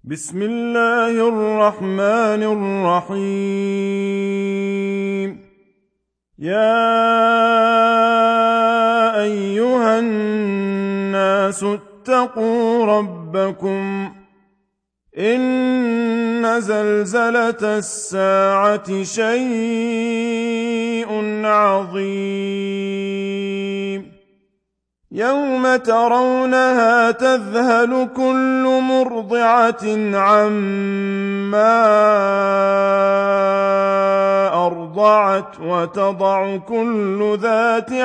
بسم الله الرحمن الرحيم. يا أيها الناس اتقوا ربكم إن زلزلة الساعة شيء عظيم يوم ترونها تذهل كل مرضعة عما أرضعت وتضع كل ذات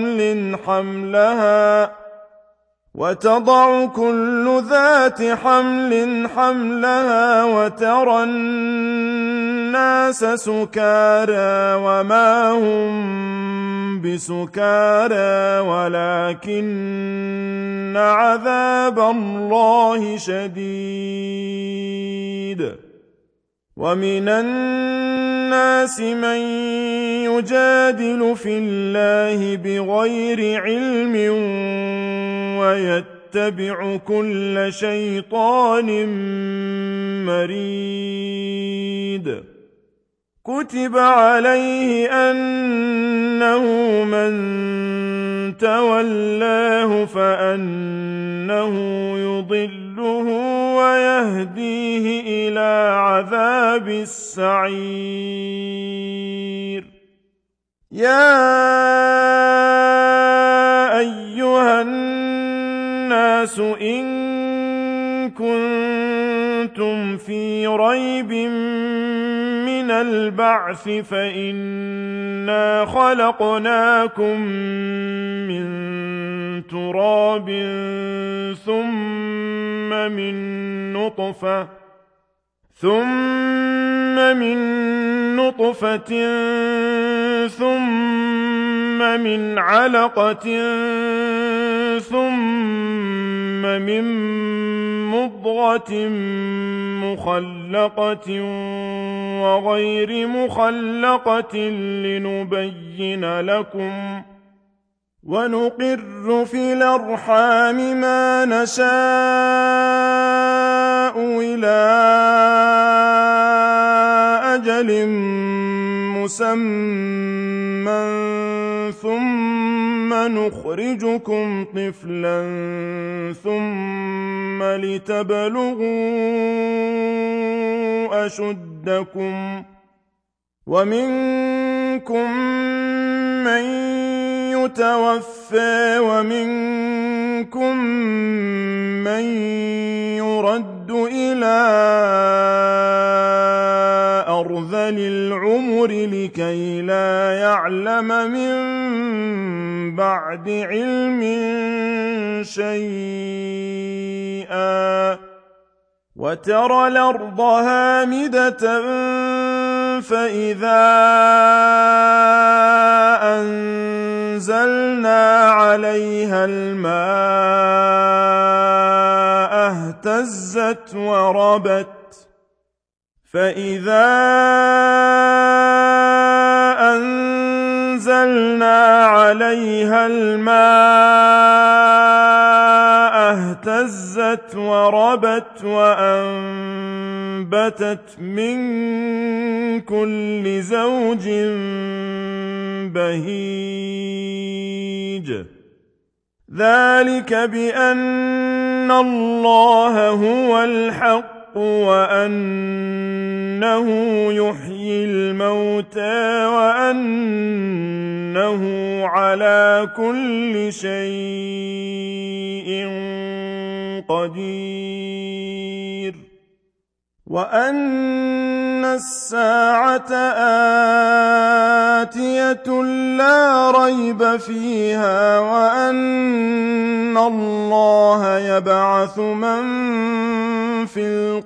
حمل حملها وترى الناس سكارى وما هم بسكارى ولكن عذاب الله شديد. ومن الناس من يجادل في الله بغير علم ويتبع كل شيطان مريد. كتب عليه أنه من تولاه فأنه يضله ويهديه إلى عذاب السعير. يا أيها الناس إن كنتم في ريب من البعث فإنا خلقناكم من تراب ثم من نطفة ثم من علقة ثم من مضغة مخلقة وغير مخلقة لنبين لكم ونقر في الأرحام ما نشاء إلى أجل مسمى ثم نخرجكم طفلا ثم لتبلغوا أشدكم ومنكم من يتوفى ومنكم من يرد إلى أرذل العمر لكي لا يعلم من بعد علم شيئا. وترى الأرض هامدة فإذا أنزلنا عليها الماء اهتزت وربت وأنبتت من كل زوج بهيج. ذلك بأن الله هو الحق وأنه يحيي الموتى وأنه على كل شيء قدير. وأن الساعة آتية لا ريب فيها وأن الله يبعث من في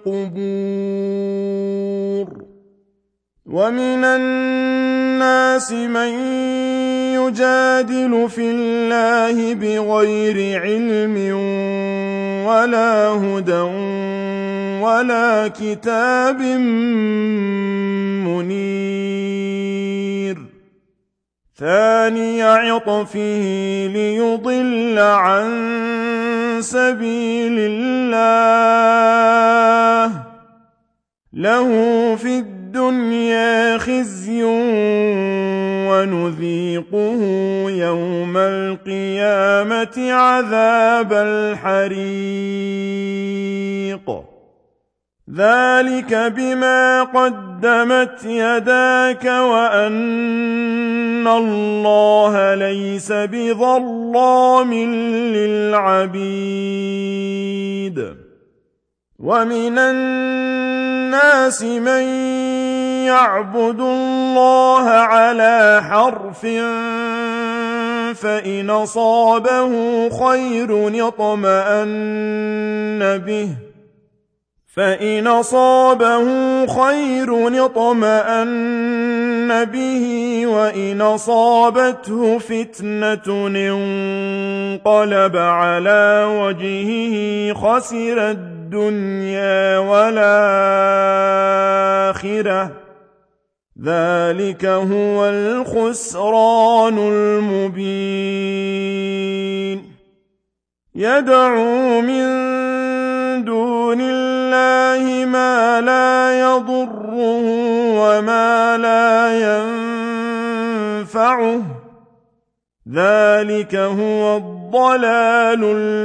القبور. ومن الناس من يجادل في الله بغير علم ولا هدى ولا كتاب منير. ثاني عطفه ليضل عن سبيل الله له في الدنيا خزي ونذيقه يوم القيامة عذاب الحريق ذلك بما قدمت يداك وأن الله ليس بظلام للعبيد ومن الناس من يعبد الله على حرف فإن أصابه خير اطمأن به وإن أصابته فتنة انقلب على وجهه خسر الدنيا والآخرة ذلك هو الخسران المبين يدعو من دون الله ما لا يضره وما لا ينفعه ذلك هو الضلال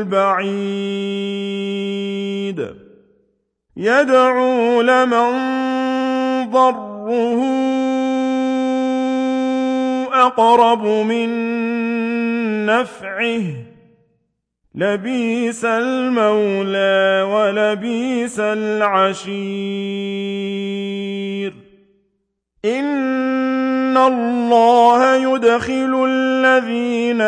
البعيد يدعو لمن ضره أقرب من نفعه لبئس المولى ولبئس العشير إن الله يدخل الذين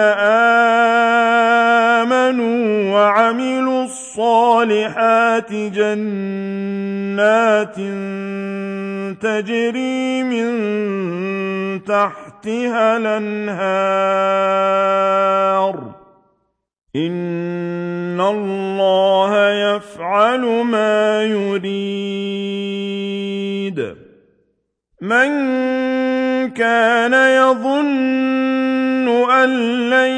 آمنوا وعملوا الصالحات جنات تجري من تحتها الأنهار إن الله يفعل ما يريد من كان يظن أن لن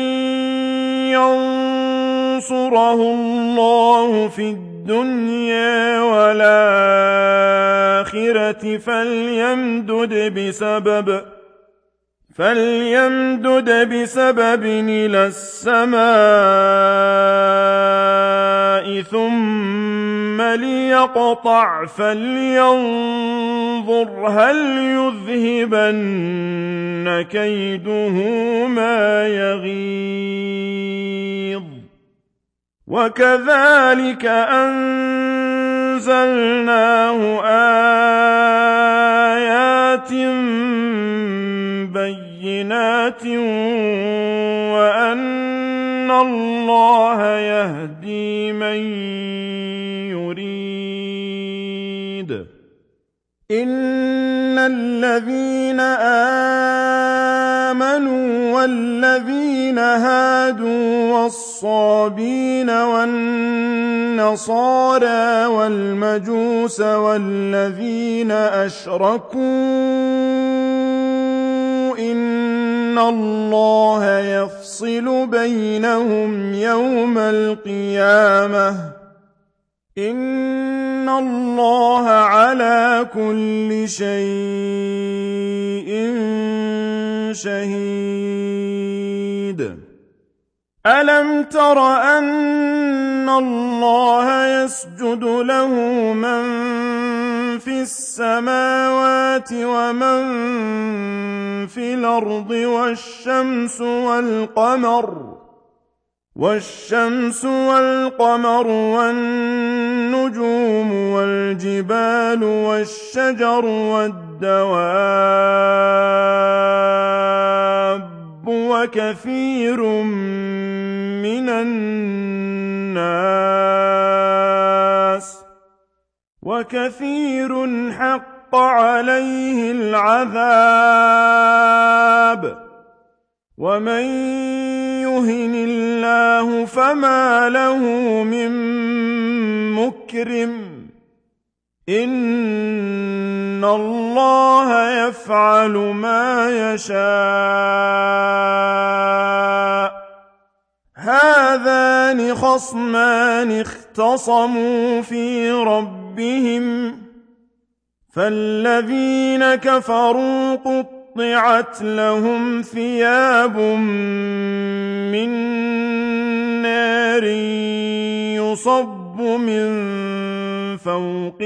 ينصره الله في الدنيا والآخرة فليمدد بسبب إلى السماء ثم ليقطع فلينظر هل يذهبن كيده ما يغيظ وكذلك أنزلناه آيات بينات وأن الله يهدي من يريد إن الذين آمنوا والذين هادوا والصابين والنصارى والمجوس والذين أشركوا إن الله يفصل بينهم يوم القيامة إن الله على كل شيء شهيد ألم تر أن الله يسجد له من في السماوات ومن في الأرض والشمس والقمر والنجوم والجبال والشجر والدواب وكثير من الناس وكثير حق عليه العذاب ومن يهن الله فما له من مكرم إن الله يفعل ما يشاء هذان خصمان اختصموا في ربهم فالذين كفروا قطعت لهم ثياب من نار يصب من فوق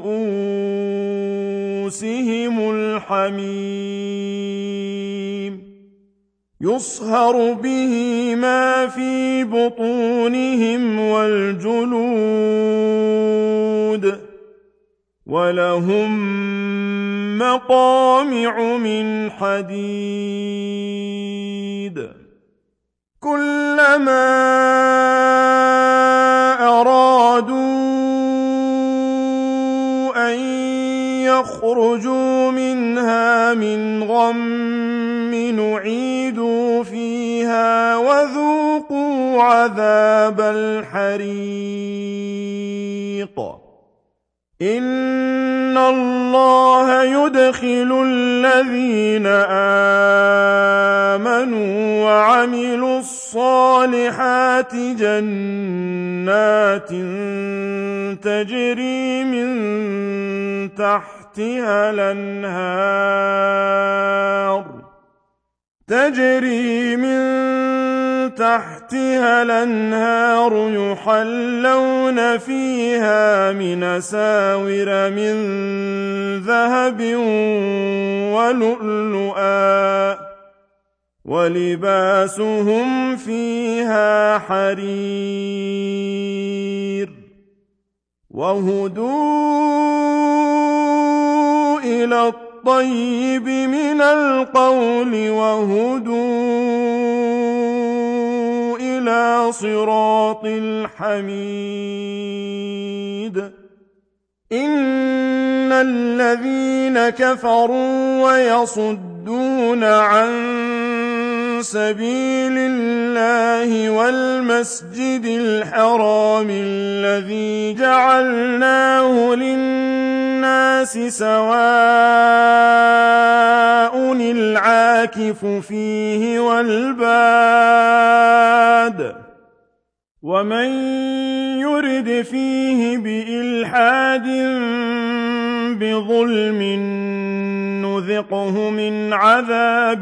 رؤوسهم الحميم يصهر به ما في بطونهم والجلود ولهم مقامع من حديد كلما أرادوا أن يخرجوا منها من غم نعيدوا فيها وذوقوا عذاب الحريق إن الله يدخل الذين آمنوا وعملوا الصالحات جنات تجري من تحتها الأنهار يحلون فيها من أساور من ذهب ولؤلؤا ولباسهم فيها حرير وهدوا إلى الطيب من القول وهدوا إلى صراط الحميد إن الذين كفروا ويصدون عن سبيل الله والمسجد الحرام الذي جعلناه للناس سواء العاكف فيه والباد ومن يرد فيه بإلحاد بظلم نذقه من عذاب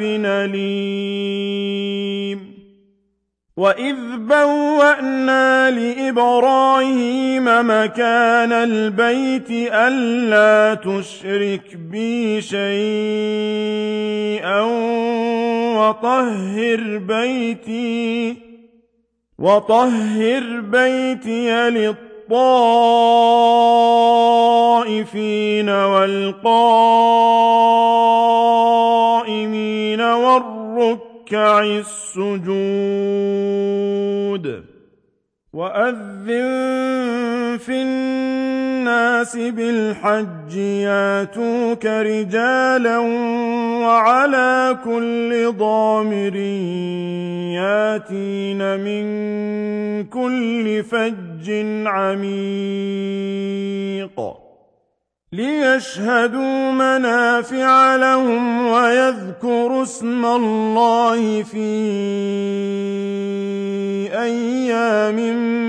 أليم وإذ بوأنا لإبراهيم مكان البيت ألا تشرك بي شيئا وطهر بيتي للطائفين والقائمين والركع السجود وأذن في الناس بالحج ياتوك رجالا وعلى كل ضامر ياتين من كل فج عميق ليشهدوا منافع لهم ويذكروا اسم الله في أيام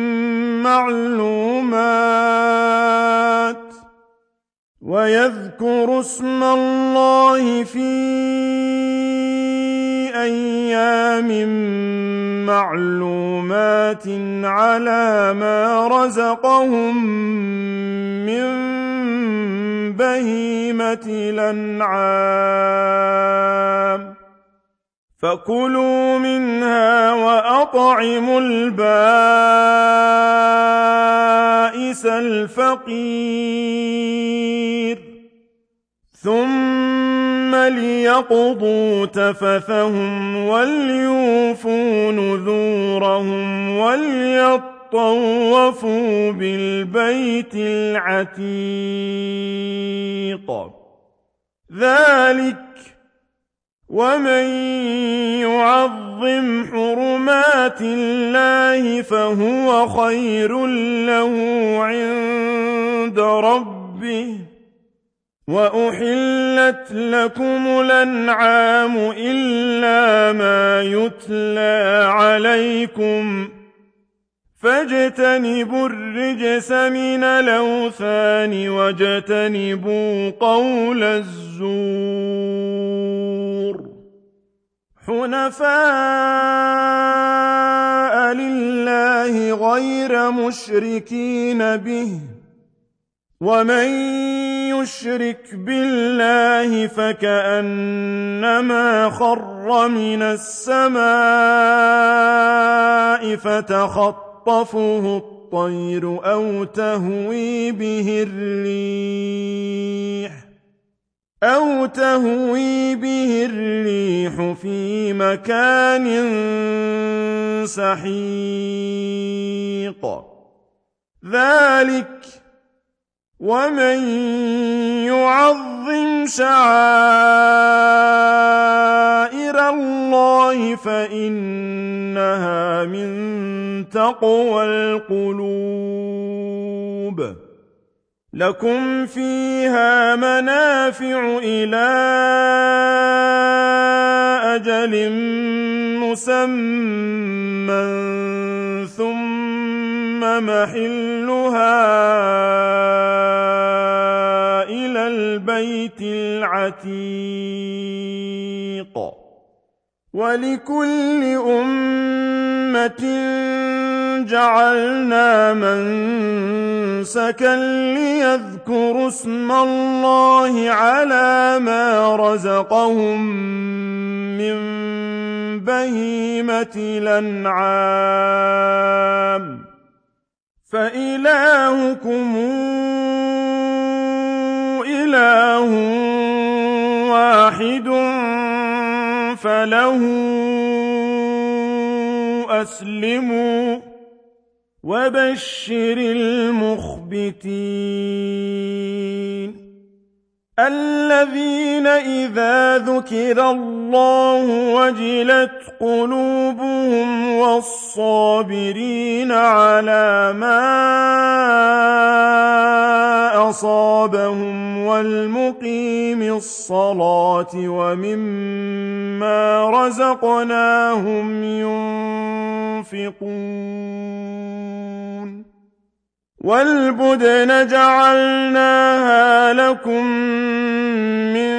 معلومات على ما رزقهم من بهيمة الأنعام فكلوا منها وأطعموا البائس الفقير ثم ليقضوا تفثهم وليوفوا نذورهم وليطوفوا بالبيت العتيق ذلك ومن يعظم حرمات الله فهو خير له عند ربه وأحلت لكم الأنعام إلا ما يتلى عليكم فاجتنبوا الرجس من الأوثان واجتنبوا قول الزور حنفاء لله غير مشركين به ومن يشرك بالله فكأنما خر من السماء فتخطفه الطير أو تهوي به الريح في مكان سحيق ذلك ومن يعظم شعائر الله فإنها من تقوى القلوب لكم فيها منافع إلى أجل مسمى ثم محلها إلى البيت العتيق ولكل أمة جعلنا منسكا ليذكروا اسم الله على ما رزقهم من بهيمة الأنعام فإلهكم إله واحد فله أسلموا وبشر المخبتين الذين إذا ذكر الله وجلت قلوبهم والصابرين على ما أصابهم والمقيم الصلاة ومما رزقناهم ينفقون والبدن جعلناها لكم من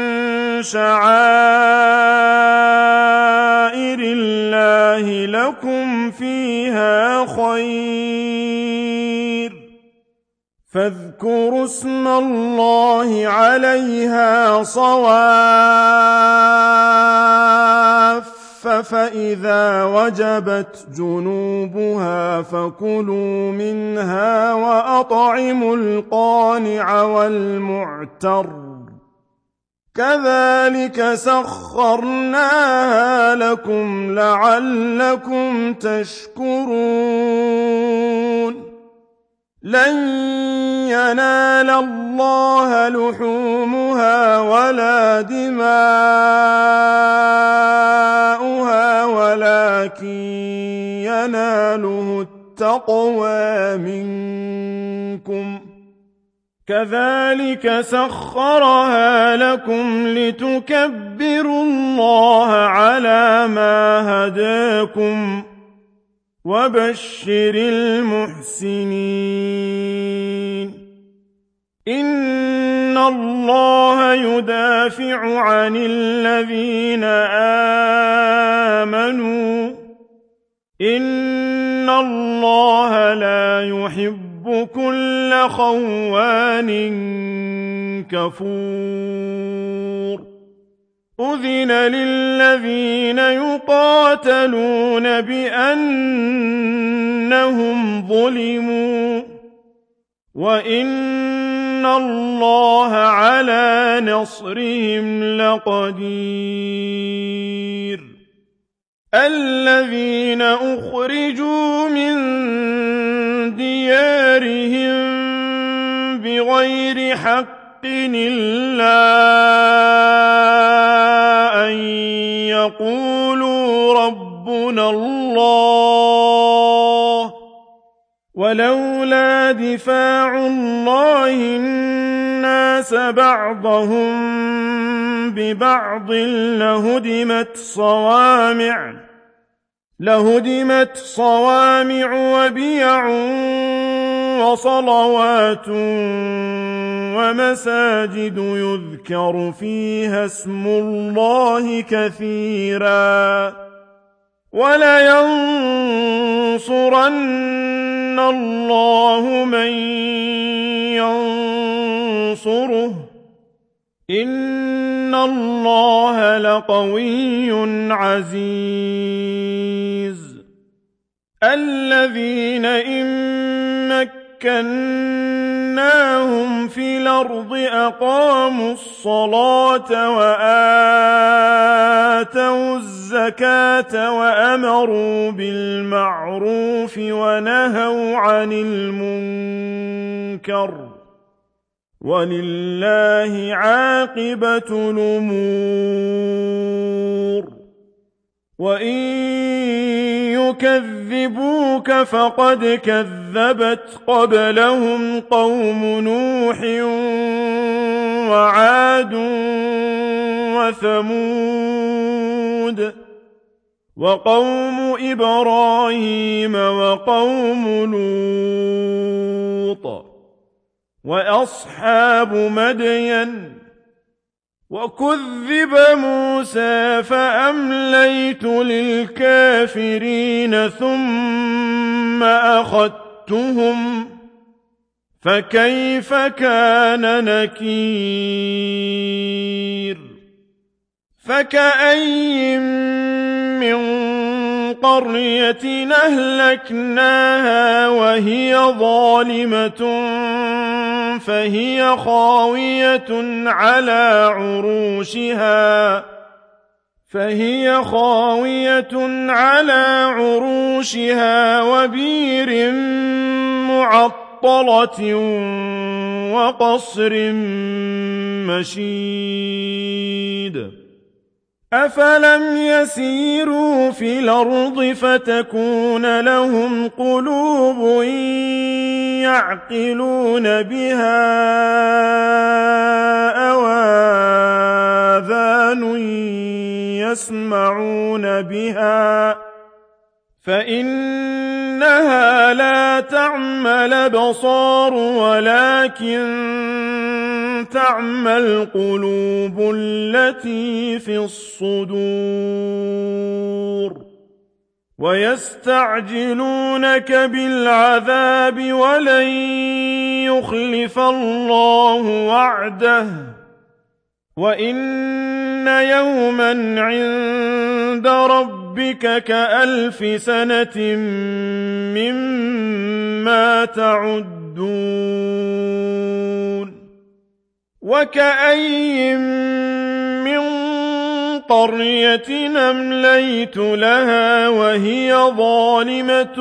شعائر الله لكم فيها خير فاذكروا اسم الله عليها صواف فإذا وجبت جنوبها فكلوا منها وأطعموا القانع والمعتر كذلك سخرناها لكم لعلكم تشكرون لن ينال الله لحومها ولا دماؤها ولكن يناله التقوى منكم كذلك سخرها لكم لتكبروا الله على ما هداكم وبشر المحسنين إن الله يدافع عن الذين آمنوا إن الله لا يحب كل خوان كفور أذن للذين يقاتلون بأنهم ظلموا وإن الله على نصرهم لقدير الذين أخرجوا من ديارهم بغير حق إلا أن يقولوا ربنا الله ولولا دفاع الله الناس بعضهم ببعض لهدمت صوامع وبيع وصلوات ومساجد يذكر فيها اسم الله كثيرا ولينصرن الله من ينصره إن الله لقوي عزيز الذين إن مكناهم في الأرض أقاموا الصلاة وآتوا الزكاة وأمروا بالمعروف ونهوا عن المنكر ولله عاقبة الأمور وإن يكذبوك فقد كذبت قبلهم قوم نوح وعاد وثمود وقوم إبراهيم وقوم لوط وأصحاب مدين وكذب موسى فأمليت للكافرين ثم أخذتهم فكيف كان نكير فكأي من قرية أهلكناها وهي ظالمة فهي خاوية على عروشها وبير معطلة وقصر مشيد أفلم يسيروا في الأرض فتكون لهم قلوب يعقلون بها أو آذان يسمعون بها فإنها لا تعمى الأبصار ولكن تعمى القلوب التي في الصدور ويستعجلونك بالعذاب ولن يخلف الله وعده وإن يوما عند ربك كألف سنة مما تعدون وكأي من قرية أمليت لها وهي ظالمة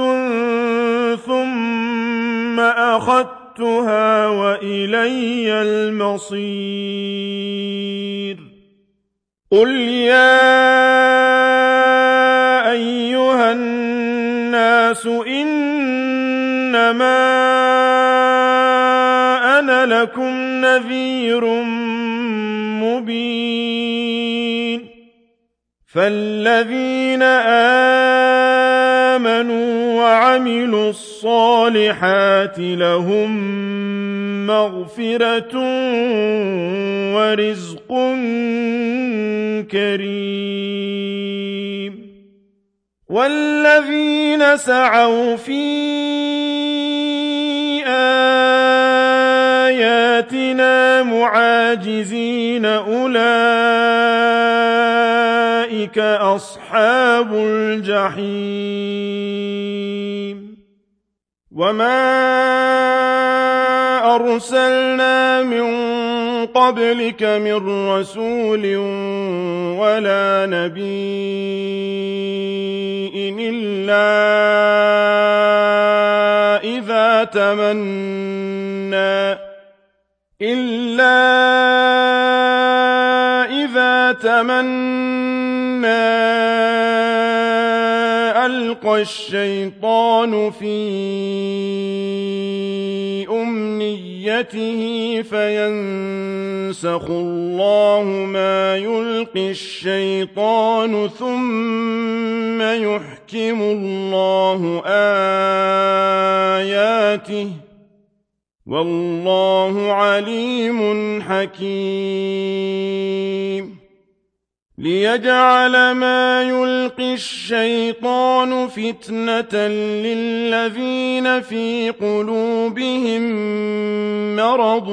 ثم أخذتها وإلي المصير قل يا أيها الناس إنما أنا لكم نذير مبين فالذين آمنوا وعملوا الصالحات لهم مغفرة ورزق كريم والذين سعوا في آياتنا معاجزين أولئك أصحاب الجحيم وما أرسلنا من قبلك من رسول ولا نبي إلا إذا تمنى ألقى الشيطان في أمنيته فينسخ الله ما يلقي الشيطان ثم يحكم يُحْكِمُ اللَّهُ آيَاتِهِ وَاللَّهُ عَلِيمٌ حَكِيمٌ لِيَجْعَلَ مَا يُلْقِي الشَّيْطَانُ فِتْنَةً لِّلَّذِينَ فِي قُلُوبِهِم مَّرَضٌ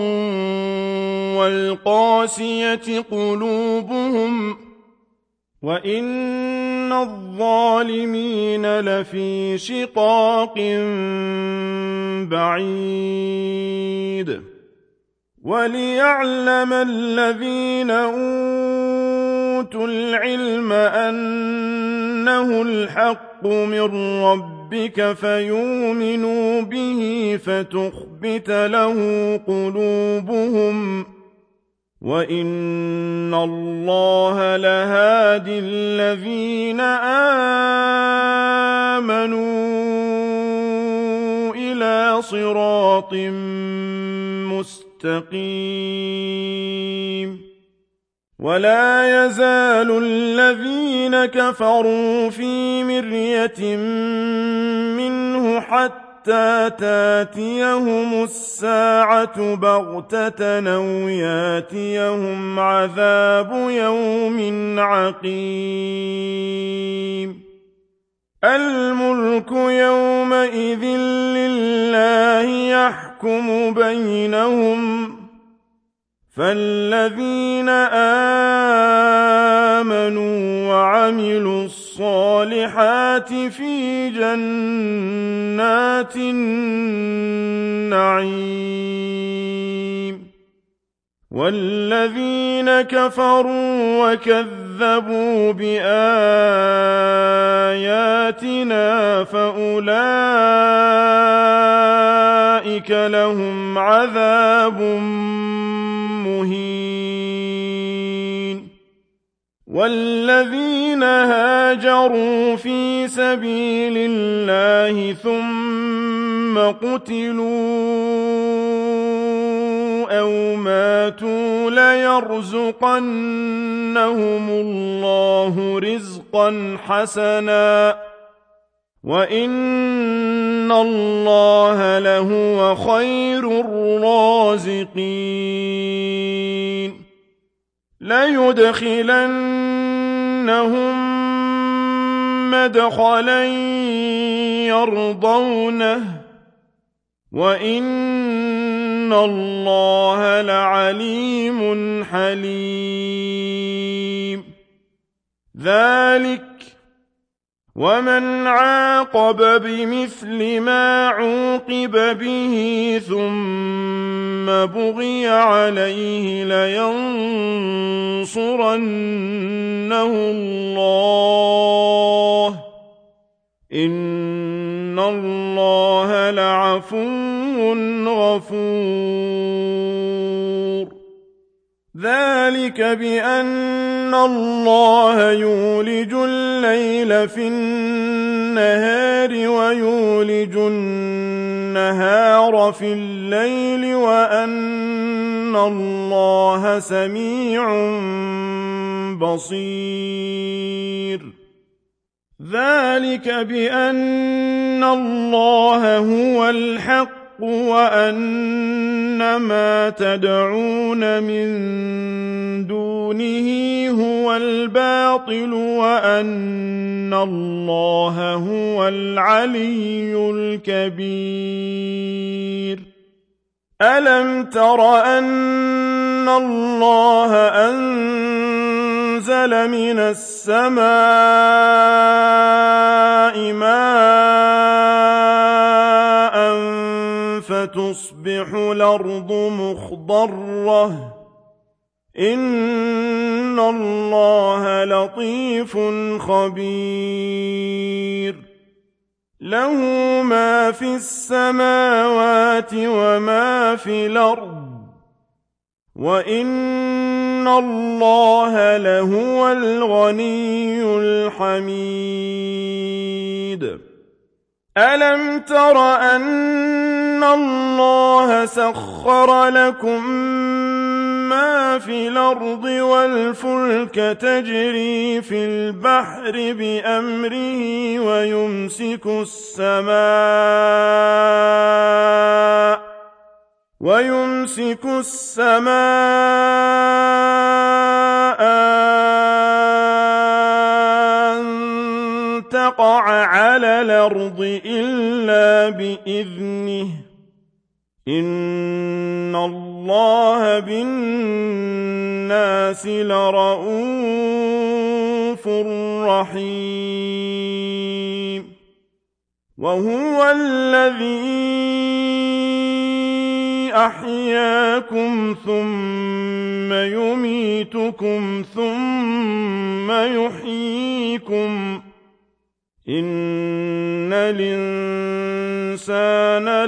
وَالْقَاسِيَةِ قُلُوبُهُمْ وَإِنَّ الظَّالِمِينَ لَفِي شِقَاقٍ بَعِيدٍ وَلِيَعْلَمَ الَّذِينَ أُوتُوا الْعِلْمَ أَنَّهُ الْحَقُّ مِن رَّبِّكَ فَيُؤْمِنُوا بِهِ فَتُخْبِتَ لَهُ قُلُوبُهُمْ وَإِنَّ اللَّهَ لَهَادِ الَّذِينَ آمَنُوا إِلَىٰ صِرَاطٍ مُّسْتَقِيمٍ وَلَا يَزَالُ الَّذِينَ كَفَرُوا فِي مِرْيَةٍ مِّنْهُ حَتَّىٰ تَأْتِيَهُمُ السَّاعَةُ بَغْتَةً أَوْ يَأْتِيَهُمْ عَذَابُ يَوْمٍ عَقِيمٍ الْمُلْكُ يَوْمَئِذٍ لِّلَّهِ يَحْكُمُ بَيْنَهُمْ فَالَّذِينَ آمَنُوا وَعَمِلُوا الصَّالِحَاتِ فِي جَنَّاتِ النَّعِيمِ وَالَّذِينَ كَفَرُوا وَكَذَّبُوا بِآيَاتِنَا فَأُولَٰئِكَ لَهُمْ عَذَابٌ مُّهِينٌ وَالَّذِينَ هَاجَرُوا فِي سَبِيلِ اللَّهِ ثُمَّ قُتِلُوا أَوْ مَاتُوا لَيَرْزُقَنَّهُمُ اللَّهُ رِزْقًا حَسَنًا وَإِنَّ اللَّهَ لَهُوَ خَيْرُ الرَّازِقِينَ لَيُدْخِلَنَّهُم مَّدْخَلًا يَرْضَوْنَهُ وَإِنَّ اللَّهَ لَعَلِيمٌ حَلِيمٌ ذَلِكَ وَمَنْ عَاقَبَ بِمِثْلِ مَا عُوقِبَ بِهِ ثُمَّ بُغِيَ عَلَيْهِ لَيَنصُرَنَّهُ اللَّهُ ۗ إِنَّ اللَّهَ لَعَفُوٌّ غَفُورٌ ذَلِكَ بِأَنَّ اللَّهَ يُولِجُ اللَّيْلَ فِي النَّهَارِ وَيُولِجُ النَّهَارَ فِي اللَّيْلِ وَأَنَّ اللَّهَ سَمِيعٌ بَصِيرٌ ذَلِكَ بِأَنَّ اللَّهَ هُوَ الْحَقُّ وَأَنَّ مَا تَدْعُونَ مِن دُونِهِ هُوَ الْبَاطِلُ وَأَنَّ اللَّهَ هُوَ الْعَلِيُّ الْكَبِيرُ أَلَمْ تَرَ أَنَّ اللَّهَ أَنزَلَ مِنَ السَّمَاءِ مَاءً فَتُصْبِحُ الْأَرْضُ مُخْضَرَّةً ۗ إِنَّ اللَّهَ لَطِيفٌ خَبِيرٌ لَهُ مَا فِي السَّمَاوَاتِ وَمَا فِي الْأَرْضِ وَإِنَّ اللَّهَ لَهُوَ الْغَنِيُّ الْحَمِيدُ أَلَمْ تَرَ أَنَّ اللَّهَ سَخَّرَ لَكُم ما في الأرض والفلك تجري في البحر بأمره ويمسك السماء أن تقع على الأرض إلا بإذنه إن الله بالناس لرءوف رحيم وهو الذي أحياكم ثم يميتكم ثم يحييكم إن الإنسان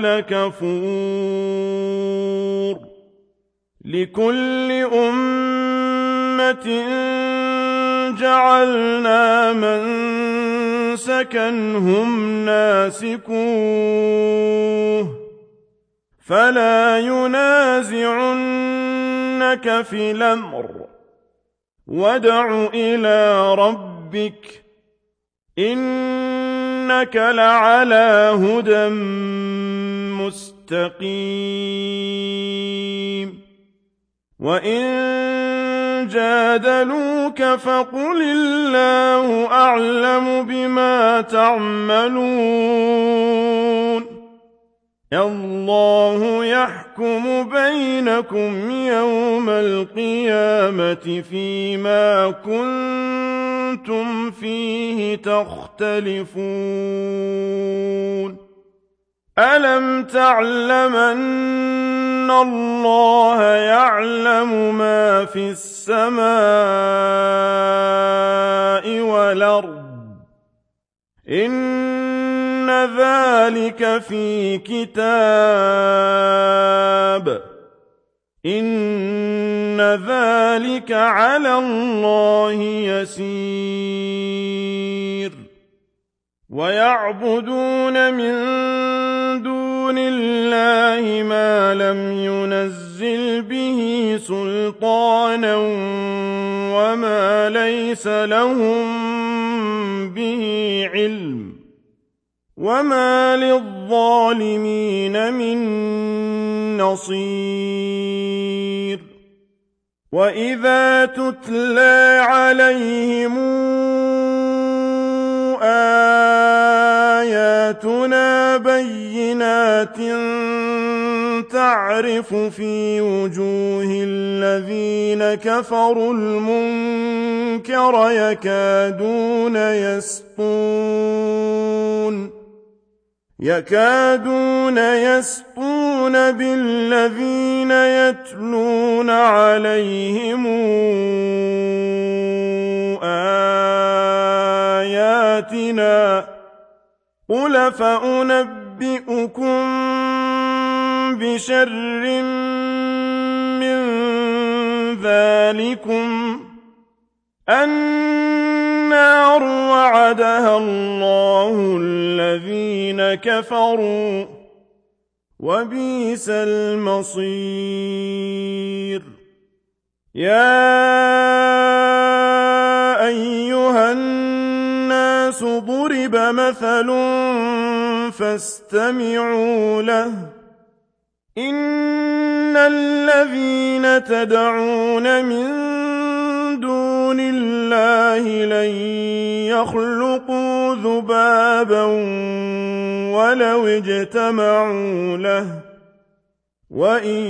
لكفور لكل أمة جعلنا منسكا هم ناسكوه فلا ينازعنك في الأمر وادع إلى ربك إنك لعلى هدى مستقيم وإن جادلوك فقل الله أعلم بما تعملون الله يحكم بينكم يوم القيامة فيما كنتم فيه تختلفون ألم تعلم أن الله يعلم ما في السماء والأرض إن ذلك في كتاب إن ذلك على الله يسير ويعبدون من دون الله ما لم ينزل به سلطانا وما ليس لهم به علم وما للظالمين من نصير وإذا تتلى عليهم آياتنا بينات تعرف في وجوه الذين كفروا المنكر يكادون يسطون بالذين يتلون عليهم آياتنا قل فأنبئكم بشر من ذلكم النار وعدها الله الذين كفروا وبئس المصير يا أيها الناس ضرب مثل فاستمعوا له إن الذين تدعون من دون الله لن يخلقوا ذبابا ولو اجتمعوا له وإن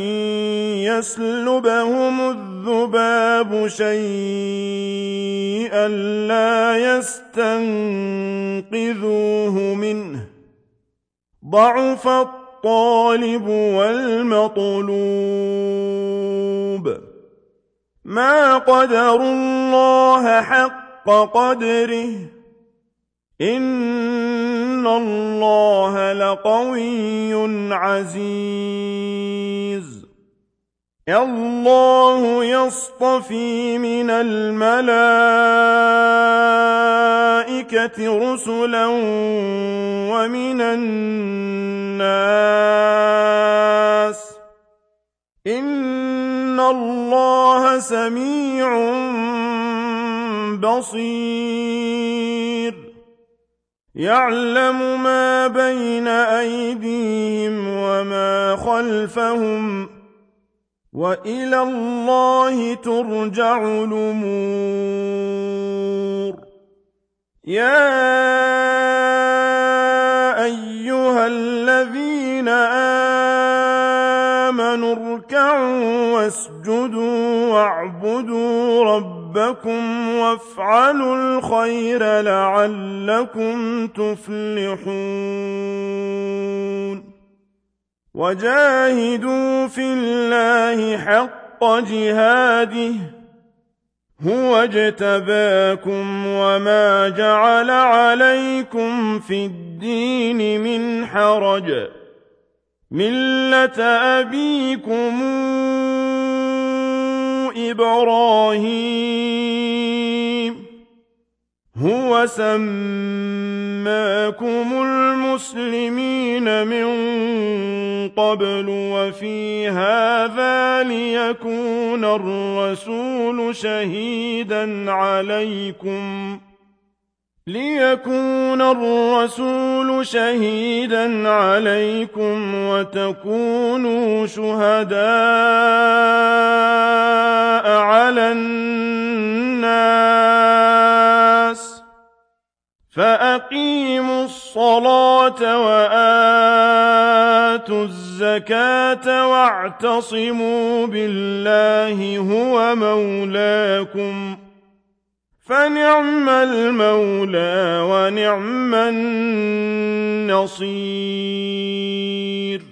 يسلبهم الذباب شيئا لا يستنقذوه منه ضعف الطالب والمطلوب ما قدروا الله حق قدره إن الله لقوي عزيز الله يصطفي من الملائكة رسلا ومن الناس إن إِنَّ اللَّهَ سَمِيعٌ بَصِيرٌ يَعْلَمُ مَا بَيْنَ أَيْدِيهِمْ وَمَا خَلْفَهُمْ وَإِلَى اللَّهِ تُرْجَعُ الْأُمُورُ يَا أَيُّهَا الَّذِينَ آمَنُوا ارْكَعُوا وَاسْجُدُوا وَاعْبُدُوا رَبَّكُمْ وَافْعَلُوا الْخَيْرَ لَعَلَّكُمْ تُفْلِحُونَ وَجَاهِدُوا فِي اللَّهِ حَقَّ جِهَادِهِ هُوَ اجْتَبَاكُمْ وَمَا جَعَلَ عَلَيْكُمْ فِي الدِّينِ مِنْ حَرَجٍ مِلَّةَ أَبِيكُمْ إِبْرَاهِيمَ هُوَ سَمَّاكُمُ الْمُسْلِمِينَ مِنْ قَبْلُ وَفِي هَذَا لِيَكُونَ الرَّسُولُ شَهِيدًا عَلَيْكُمْ وَتَكُونُوا شُهَدَاءَ عَلَى النَّاسِ فَأَقِيمُوا الصَّلَاةَ وَآتُوا الزَّكَاةَ وَاعْتَصِمُوا بِاللَّهِ هُوَ مَوْلَاكُمْ فَنِعْمَ الْمَوْلَىٰ وَنِعْمَ النَّصِيرُ